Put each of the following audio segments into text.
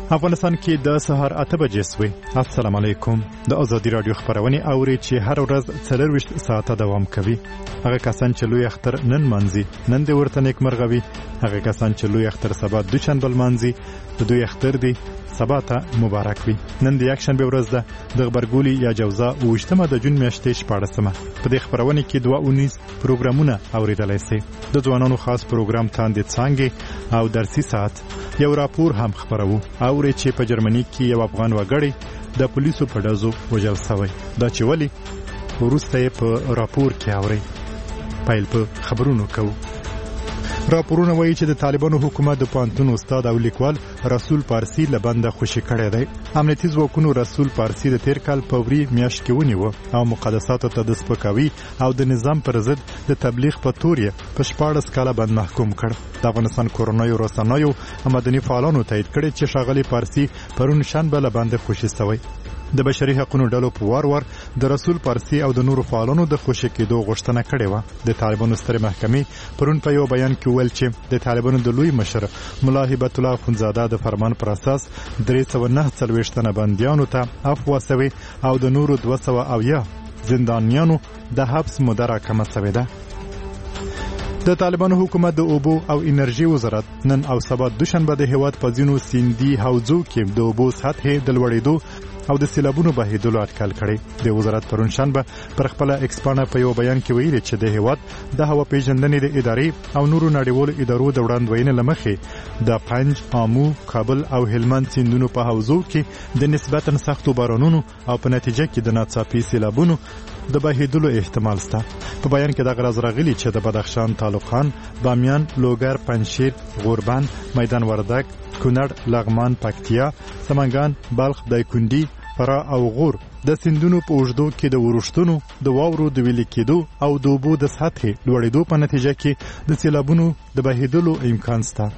افغانستان کې د سهار 8 بجې سوي. السلام علیکم. د ازادي رادیو خبرونه اوري چې هر ورځ 24 ساعته دوام کوي. هغه کسان چې لوی اختر نن منځي نن د ورته نیک مرغوي. هغه کسان چې لوی اختر سبا دوشنبه منځي د دوی اختر دی سبا ته مبارک وي. نن د یک شنبه ورځ ده د خبرګولي یا جوزا او اجتماع د جون میاشتې 14مه. په دې خبرونه کې 219 پروګرامونه اوریدلای شي. د ځوانانو خاص پروګرام تاندې څنګه او درسي ساعت یو راپور هم خبرو اوري چې په جرمني کې یو افغان وګړی د پولیسو په ډزو وژل شوی. دا چې ولی وروسته په راپور کې اوري. پایل په خبرونو کوو. راپورونه وایي چې د طالبانو حکومت د پانتون استاد او لیکوال رسول پارسی لبنده خوشی کړی دی. امنیتي ځواکونو رسول پارسی د تیر کال په وری میاشت کې ونیو او مقدساتو ته د سپکاوي او د نظام پر ضد د تبلیغ په تور یې په 14 کاله باندې محکوم کړ. د افغانستان کورونایو رسنیو مدني فعالانو تایید کړی چې ښاغلي پارسی پرون شنبه لبنده خوشی شوی. د بشري حقوقو ډلو په وار د رسول پارسی او د نورو فعالانو د خوشی کېدو غوښتنه کړې و. د طالبانو سترې محکمې پرون په یو بیان کې ویل چې د طالبانو د لوی مشر ملا هیبت الله اخوندزاده د فرمان پر اساس 349 تنه بندیانو ته عفو شوی او د نورو 200 زندانیانو د حبس موده راکمه شوې ده. د طالبانو حکومت د اوبو او انرژي وزارت نن او سبا دوشنبه د هیواد په ځینو سیندي حوضو کې د اوبو سطح د لوړېدو او د سیلابونو بهیدلو اټکل کړي. د وزارت پرون شنبه پر خپل ایکسپانه په یو بیان کې ویلي چې د هیواد د هوا پیژندنې د ادارې او نورو نړیوالو ادارو د وړاندوینې لمخې د پنج، آمو، کابل او هلمند سیندونو په حوضو کې د نسبتاً سختو بارانونو او په نتیجه کې د ناڅاپي سیلابونو د بهیدلو احتمال شته. په بیان کې دغه راز راغلي چې د بدخشان، طالقان، بامیان، لوګر، پنجشیر، غوربند، میدان وردګ، کونړ، لغمان، پکتیا، سمنګان، بلخ، دایکنډي، فرا او غور د سیندونو په اوږدو کې د ورښتونو د واورو د ویلي کېدو او د اوبو د سطحې لوړېدو په نتیجه کې د سیلابونو د بهیدلو امکان شته.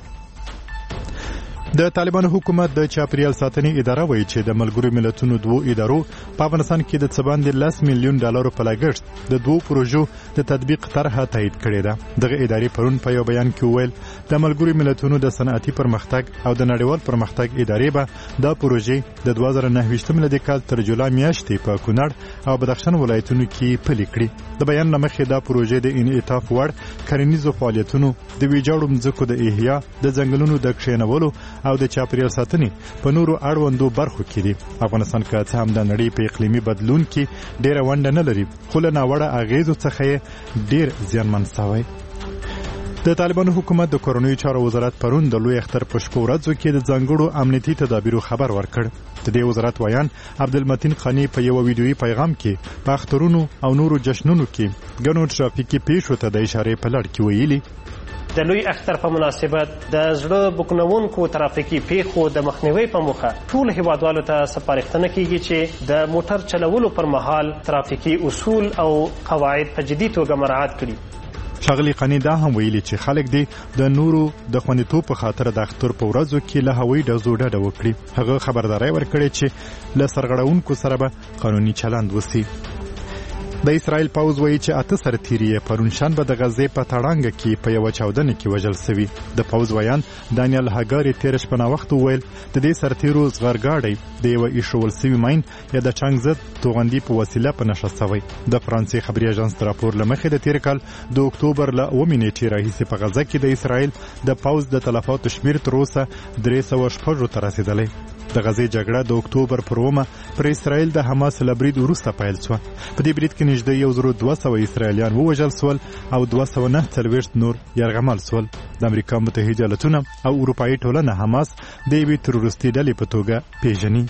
د طالبانو حکومت د چاپریال ساتنې اداره وایي چې د ملګرو ملتونو 2 ادارو په افغانستان کې د څه باندې 10 میلیون ډالر په لګښت د 2 پروژو د تطبیق طرحه تایید کړې ده. دغه ادارې پرون په یو بیان کې ویل د ملګرو ملتونو د صنعتي پرمختګ او د نړیوال پرمختګ ادارې به د پروژې د 2029 میلادي کال تر جولای میاشتې په کونړ او بدخشان ولایتونو کې پلي کړي. د بیان لمخې دا پروژې د انعطاف وړ کرنیزو فعالیتونو د ویجاړو مځکو د احیا د ځنګلونو د کښېنولو او د چاپریال ساتنې په نورو اړوندو برخو کې دي. افغانستان که څه هم د نړۍ په اقلیمي بدلون کې ډېره ونډه نه لري خو له ناوړه اغیزو څخه ډېر زیانمن شوی. د طالبانو حکومت د کورنیو چارو وزارت پرون د لوی اختر په شپو ورځو کې د ځانګړو امنیتي تدابیرو خبر ورکړ. د دې وزارت ویان عبدالمتین خانی په یو ویډیويي پیغام کې په اخترونو او نورو جشنونو کې ګڼو ټرافیکي پیښو ته د اشارې په لړ کې ویلي د لوی اختر په مناسبت د زړه بوکنونکو ترافیکي پیښو د مخنیوي په موخه ټول هیوادوالو ته سپارښتنه کیږي چې د موټر چلولو پر مهال ترافیکي اصول او قواعد په جدي توګه مراعات کړي. ښاغلي قانی دا هم ویلي چې خلک دې د نورو د خوندیتوب په خاطر د اختر په ورځو کې له هوایي ډزو ډډه وکړي. هغه خبرداري ورکړې چې له سرغړونکو سره به قانوني چلند وشي. د اسرائیل پوځ وایي چې 8 سرتیري پرون شنبه د غزې په تړانګه کې په یو چاودنه کې وژل شوي. د پوځ ویان دانیال هاګاری تیر شپه نا وخت ویل د دې سرتیرو زغرګاډي د یو ایښول شوي ماین یا د ټانک ضد توغندي په وسیله په نښه شوی. د فرانسې خبري اژانس راپور لمخې د تیر کال د اکتوبر له 9 نیټې راهیسې په غزه کې د اسرائیل د پوځ د تلفاتو شمیر تر اوسه 306 ته رسیدلی. د غزې جګړه د اکتوبر پر 9 پر اسرائیل د حماس له برید وروسته پیل شوه. په دې برید کې نږدې 1200 اسرائیلیان ووژل شول او 249 نور یرغمل شول. د امریکا متحده ایالاتونه او اروپایي ټولنه حماس د یوې تروریستي ډلې په توګه پیژني.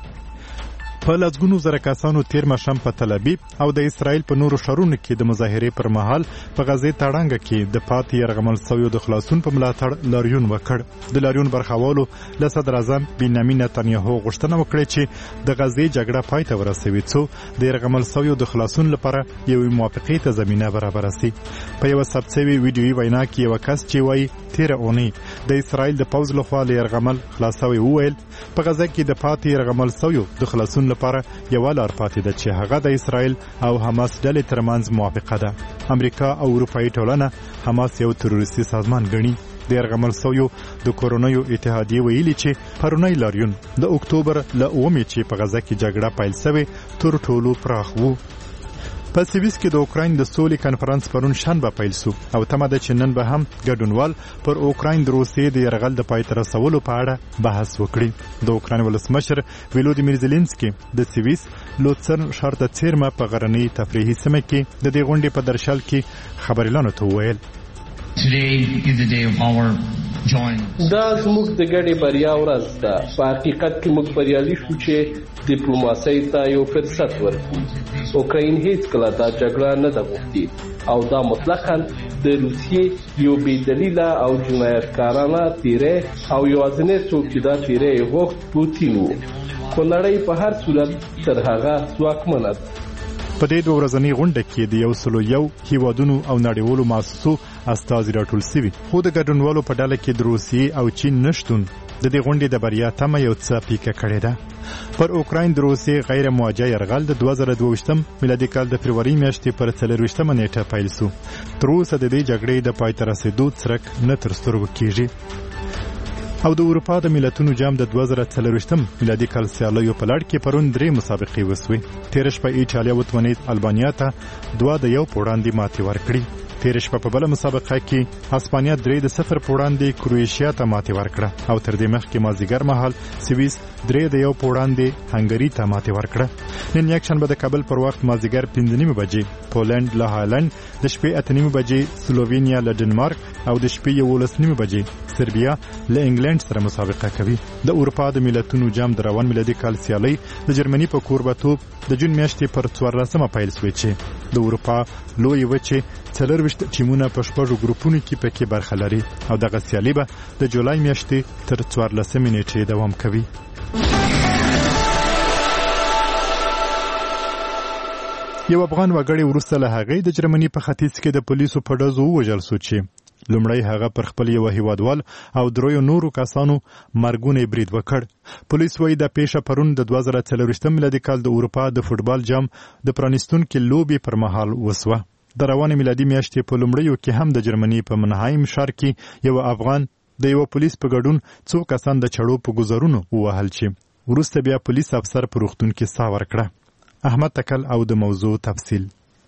په لسګونو زره کسانو تیر ماښام په تل ابیب او د اسرائیل په نورو ښارونو کې د مظاهرې پر مهال په غزې تړانګه کې د پاتې یرغمل شویو د خلاصون په ملاتړ لاریون وکړ. د لاریون برخوالو له صدر اعظم بنیامین نتانیاهو غوښتنه وکړه چې د غزې جګړه پای ته ورسوي څو د یرغمل شویو د خلاصون لپاره یوې موافقې ته زمینه برابره شي. په یوه ثبت شوې ویډیويي وینا کې یو کس چې وایي تیره اونۍ د اسرائیل د پوځ لخوا له یرغمل خلاص شوی وویل په غزه کې د پاتې یرغمل شویو د خلاصون لپاره یو لار پاتې ده چې هغه د اسرائیل او حماس ډلې ترمنځ موافقه ده. امریکا او اروپایي ټولنه حماس یو تروریستي سازمان ګڼي. د یرغمل سویو د کورونیو اتحادیې ویلي چې پرونی لاریون د اکتوبر له 9 چې په غزه کې جګړه پیل شوه تر ټولو پراخ وو. په سویس کې د اوکراین د سولې کانفرنس پرون شنبه پیل شو او تمه ده چې نن به هم ګډونوال پر اوکراین د روسیې د یرغل د پای ته رسولو په اړه بحث وکړي. د اوکراین ولسمشر ولودیمیر زيلنسکي د سویس لوڅن ښار ته څیرمه په غرنۍ تفریحي سیمه کې د دې غونډې په درشل کې خبريالانو ته وویل دا زموږ د ګډې بریا ورځ ده. په حقیقت کې موږ بریالي شو چې ډیپلوماسۍ ته یو فرصت ورکړو. اوکراین هیڅ کله دا جګړه نه ده غوښتې او دا مطلقاً د روسیې یو بې دلیله او جنایتکارانه تیری او یوازینی څوک چې دا تیری یې غوښت پوتین و. خو نړۍ په هر صورت تر هغه ځواکمنه ده. په دې دوه ورځنۍ غونډه کې د 101 هیوادونو او نړیوالو مؤسسو استازي راټول شوي، خو د ګډونوالو په ډله کې د روسیې او چین نشتون د دې غونډې د بریا تمه یو څه پیکه کړې ده. پر اوکراین د روسیې غیر موجه یرغل د 2022 میلادي کال د فروری میاشتې پر 24 نیټه پیل شو. تر اوسه د دې جګړې د پای ته رسیدو څرک نه تر سترګو کېږي. او د اروپا د ملتونو جام د 2024 میلادي کال سیالیو په لړ کې پرون 3 مسابقې وسوې. تیر شپه ایټالیا وتونید البانیا ته 2-1 په وړاندې ماتې ورکړې. تیر شپه په بل مسابقه کې اسپانیا 3-0 په وړاندې کروشیا ته ماتې ورکړه او تر دې مخکې مازیګر مهال سویس 3-1 په وړاندې هنګری ته ماتې ورکړه. نن یکشنبه د کابل پر وخت مازیګر 5:30 بجې پولند له هالند، د شپې 8:30 بجې سلووینیا له ډنمارک او د شپې 11:30 بجې سربیا له انګلند سره مسابقه کوي. د اروپا د ملتونو جام د روان میلادي کال سیالي د جرمني په کوربتوب د جون میاشتې پر 14 پیل شوې چې د اروپا لوی وچې 40 ټیمونه په شپږو ګروپونو کې پکې برخه لري او دغه سیالي به د جولای میاشتې تر 14 نیټې دوام کوي. یو افغان وګړی وروسته له هغې د جرمني په ختیځ کې د پولیسو په ډزو ووژل شو چې لومړی هغه پر خپل یو هیوادوال او دریو نورو کسانو مرګونی برید وکړ. پولیس وايي د پیښه پرون د 2024 میلادي کال د اروپا د فوټبال جام د پرانیستونکو لوبي پر مهال وسوه. د روانې میلادي میاشتې په لومړیو کې هم د جرمني په منهایم ښار کې یو افغان د یو پولیس په ګډون څو کسان د چړو په گزارونو ووهل چې وروسته بیا پولیس افسر په روغتون کې ساه ورکړه. احمد تکل او د موضوع تفصیل.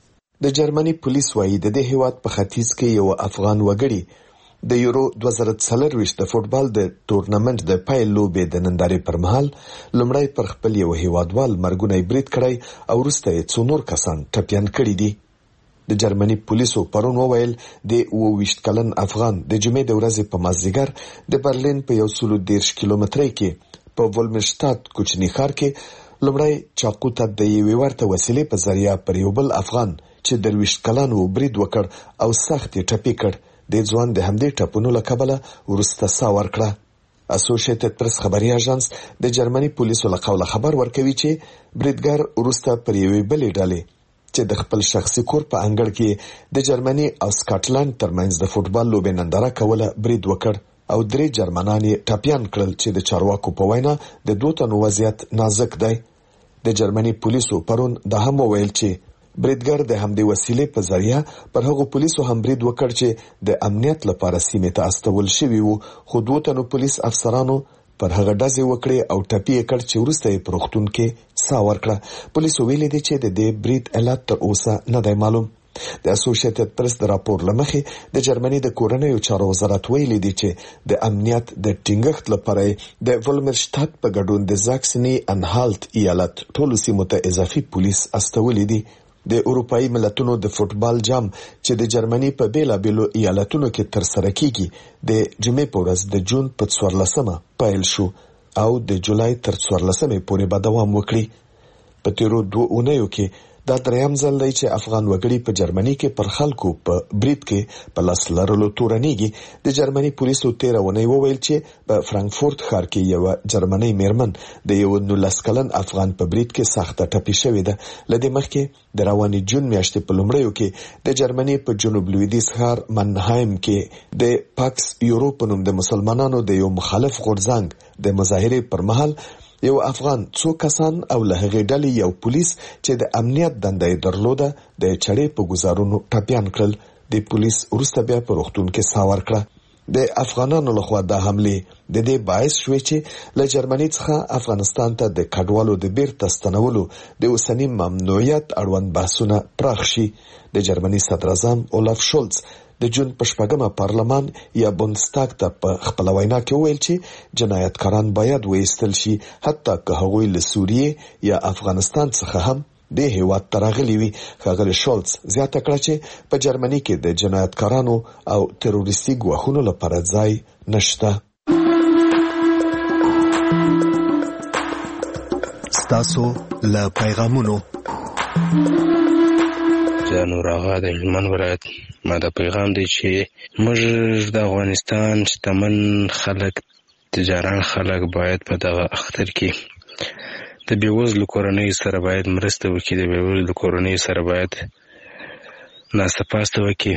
د جرمني پولیس وايي د دې هیواد په ختیځ کې یو افغان وګړي د یورو 2024 د فوټبال د تورنمنت د پایل لوبې د نندارې پر مهال لومړی پر خپل یو هیوادوال مرګونی برید کړی او وروسته یې څو نور کسان ټپیان کړي دي. د جرمني پولیسو پرون وویل د 22 کلن افغان د جمعې د ورځې په مازدیګر د برلین په 110 کیلومترۍ کې په ولمشتات کوچني ښار کې لومړی چاقو ته د یوې ورته وسیلې په ذریعه پر یو بل افغان چې 23 کلن و برید وکړ او سخت یې ټپي کړ. د ځوان د همدې ټپونو له کبله وروسته ساه ورکړه. اسوسییټډ پریس خبري اژانس د جرمني پولیسو له قوله خبر ورکوي چې بریدګر وروسته پر یوې بلې ډلې چې د خپل شخصي کور په انګړ کې د جرمني او سکاټلند ترمنځ د فوټبال لوبې ننداره کوله برید وکړ او 3 جرمنان یې ټپیان کړل چې د چارواکو په وینا د 2 تنو وضعیت نازک دی. د جرمني پولیسو پرون د هم ویل چې بریدګر د همدې وسیلې په ذریعه پر هغو پولیسو هم برید وکړ چې د امنیت لپاره سیمې ته استول شوي وو، خو 2 تنو پولیس افسرانو پر هغه ډزې وکړې او ټپي یې کړ چې وروسته یې په روغتون کې ساه ورکړه. پولیسو ویلي دي چې د دې برید علت تر اوسه نه دی معلوم. د اسوسییټډ پریس د راپور لمخې د جرمني د کورنیو چارو وزارت ویلي دی چې د امنیت د ټینګښت لپاره د ولمرشتات په ګډون د زاکسني انهالت ایالت ټولو سیمو ته اضافي پولیس استولي دي. د اروپایي ملتونو د فوټبال جام چې د جرمني په بیلابیلو ایالتونو کې ترسره کیږي د جمعې په ورځ د جون په 14 پیل شو او د جولای تر 14 پورې به دوام وکړي. په تیرو 2 اونیو کې دا دریم ځل دی چې افغان وګړي په جرمني کې پر خلکو په برید کې په لاس لرلو تورنېږي. د جرمني پولیسو 13 اونۍ وویل چې په فرانکفورت ښار کې یو جرمني میرمن د یو 19 کلن افغان په برید کې سخته ټپي شوې ده. لدې مخکې د روانې جون میاشتې په لومړیو کې د جرمني په جنوب لویدیځ ښار منهایم کې د پاکس یورو په نوم د مسلمانانو د یو مخالف غورځنګ د مظاهرې پر مهال یو افغان څو کسان او له هغې ډلې یو پولیس چې د امنیت دنده یې درلوده د چړې په گزارونو ټپیان کړل. د پولیس وروسته بیا په روغتون کې ساه ورکړه. د افغانانو لخوا د حمله د دې باعث شوې چې له جرمني څخه افغانستان ته د کډوالو د بیرته ستنولو د اوسنی ممنوعیت اړوند بحثونه پراخ شي. د جرمني صدر اعظم اولاف شولز د جون په 8مه پارلمان یا بوندستاګ ته په خپل وینا کې ویل چې جنایتکاران باید وایستل شي، حتی که هغوی له سوریې یا افغانستان څخه هم د هیواد تراغلی وي. ښاغلی شولز زیاته کړه چې په جرمني کې د جنایتکارانو او تروریستي ګواښونو لپاره ځای نشته. ستاسو له پیغامونو نور آغا د هلمند ولایت. ما د پیغام دی چې موږ د افغانستان شتمن خلک، تجاران خلک باید په دغه اختر کې د بېوزلو کورنۍ سره باید مرسته وکړي، د بېوزلو کورنۍ سره باید ناسته پاسته وکړي،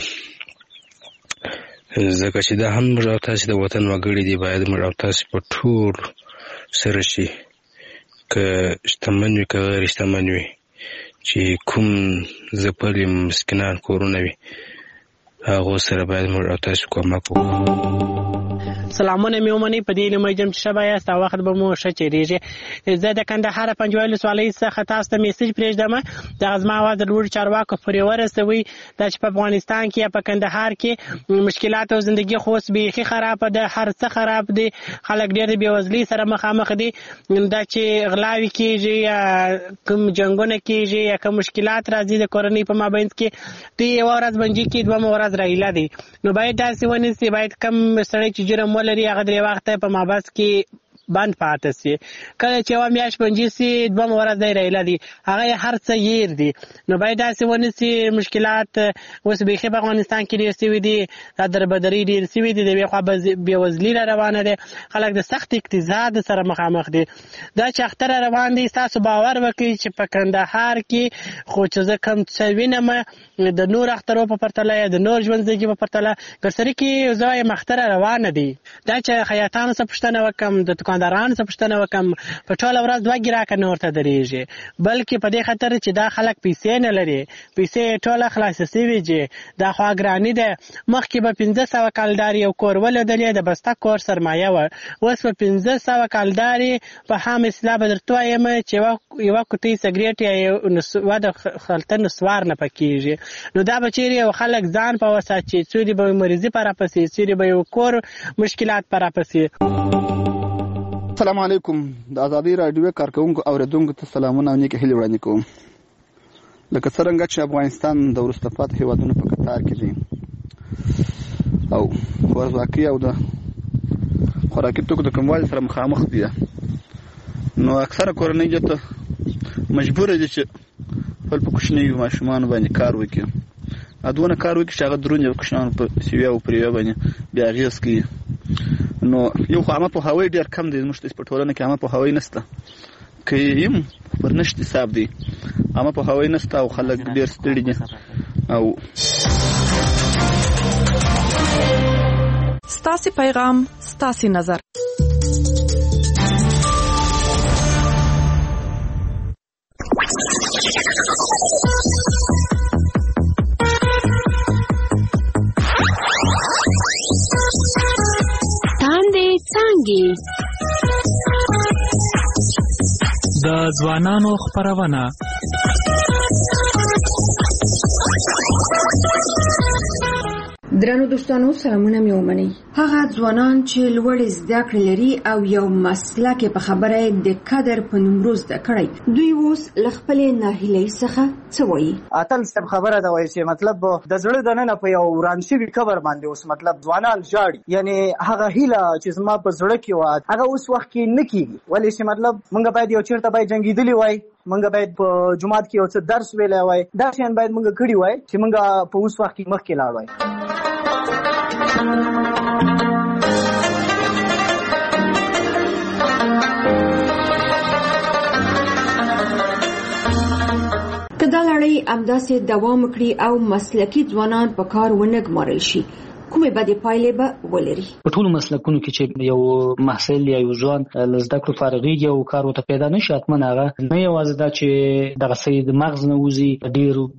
ځکه چې دا هم موږ او تاسې د وطن وګړي دي. باید موږ او تاسې په ټول سره شي، که شتمن وي که غیر شتمن وي، چې کوم ځپلي مسکینان کورونه وي هغو سره باید موږ او تاسې کومک وکړو. سلامونه مې ومنئ، په دې علمه جم چې شبه یاست او وخت به مو ښه تېرېږي. زه د کندهار پنجوایي ولسوالۍ څخه تاسو ته میسج پرېږدم. دغه زما اواز د لوړو چارواکو پورې ورسوئ دا چې په افغانستان کې یا په کندهار کې مشکلات او زندګي خو اوس بیخي خرابه ده، هر څه خراب دي، خلک ډېر د بېوزلۍ سره مخامخ دي. دا چې غلاوې کېږي یا کوم جنګونه کېږي یا کوم مشکلات راځي د کورنۍ په مابینځ کې، دوی یوه ورځ بندي کړي، دویمه ورځ راهیله دي. نو باید داسې ونیسي، باید کم سړی چې جرم ولري هغه 3 وخته په مابس کې بند پاتې سي. کله چې یوه میاشت بندي سي، 2 ورځ دی راهیله دي، هغه هر څه هیر دي. نو باید داسې ونیسي. مشکلات اوس بیخي په افغانستان کې ډېر سوي دي، دا دربدري ډېر سوي دي، د یوې خوا بېوزلي را روانه ده، خلک د سخت اقتصاد سره مخامخ دي. دا چې اختر روان دی، تاسو باور وکړئ چې په کندهار کې خو چې زه کوم څه وینم د نور اخترو په پرتله یا د نور ژوندځګي په پرتله ګرسري کې زه وایم اختر روانه دي. دا چې خیاطانو څه پوښتنه وکړم، د دکاندارانو څه پوښتنه وکړم، په ټوله ورځ 2 ګراکه نه ورته درېږي، بلکې په دې خاطر چې دا خلک پیسې نه لري، پیسې ټوله خلاصې سوي دي. دا خوا ګراني ده. مخکې به 500 کالدار یو کور ولېدلې، د بسته کور سرمایه وه. اوس په 500 کالدارې په هم اصطلاح به درته وایم چې یوه کوټۍ سګرېټ یا یوه د خلطه نسوار نه پکېږي. نو دا به چیرې یو خلک ځان په وساتي، څوری به مریضي په راپسې، څوری به یو کور مشکلات په راپسې. السلام علیکم. د ازادي راډیو کارکونکو اوریدونکو ته سلامونه او نیکې هیلې وړاندې کوم. لکه څرنګه چې افغانستان د وروسته پاتې هېوادونو په کتار کې دی او خوارځواکي او د خوراکي توکو د کموالي سره مخامخ دي، نو اکثره کورنۍ دلته مجبوره دي چې خپل په کوچنیو ماشومانو باندې کار وکړي، دونه کار وکړي چې هغه دروند یو کوچنیانو په سویه او پریوه باندې بیا اغېز کوي. نو یو خو عامه پوهاوی ډېر کم دی، زموږ په ټولنه کې عامه پوهاوی نشته، که یم پر نشت حساب دی، عامه پوهاوی نشته او خلک ډېر ستړي دي. او ستاسې پیغام، ستاسې نظر. د ځوانانو خپرونه. درنو دوستانو سلامونه مې ومنئ. هغه ځوانان چې لوړې زده کړې لري او یو مسلک په خبره د قدر په نوم زده کړی، دوی اوس له خپلې ناهیلۍ څخه څه وایي؟ اتل صاحب خبره ده وایي چې مطلب د زړه دننه په یو وران شوي قبر باندې اوس مطلب ځوانان ژاړي، یعنی هغه هیله چې زما په زړه کې وه هغه اوس وخت کې نه کېږي. ولې چې مطلب موږ باید یو چېرته باید جنګېدلي وای، موږ باید په جومات کې یو څه درس ویلی وای، دا شیان باید موږ کړي وای چې موږ په اوس وخت کې مخکې لاړ وای. که دا لړۍ همداسې دوام وکړي او مسلکي ځوانان په کار ونه ګمارل شي، کومې بدې پایلې به ولري؟ په ټولو مسلکونو کې چې یو محصل یا یو ځوان له زده کړو فارغېږي او کار ورته پیدا نه شي، حتما هغه نه یوازې دا چې دغه څه د مغز نه وځي، ډېر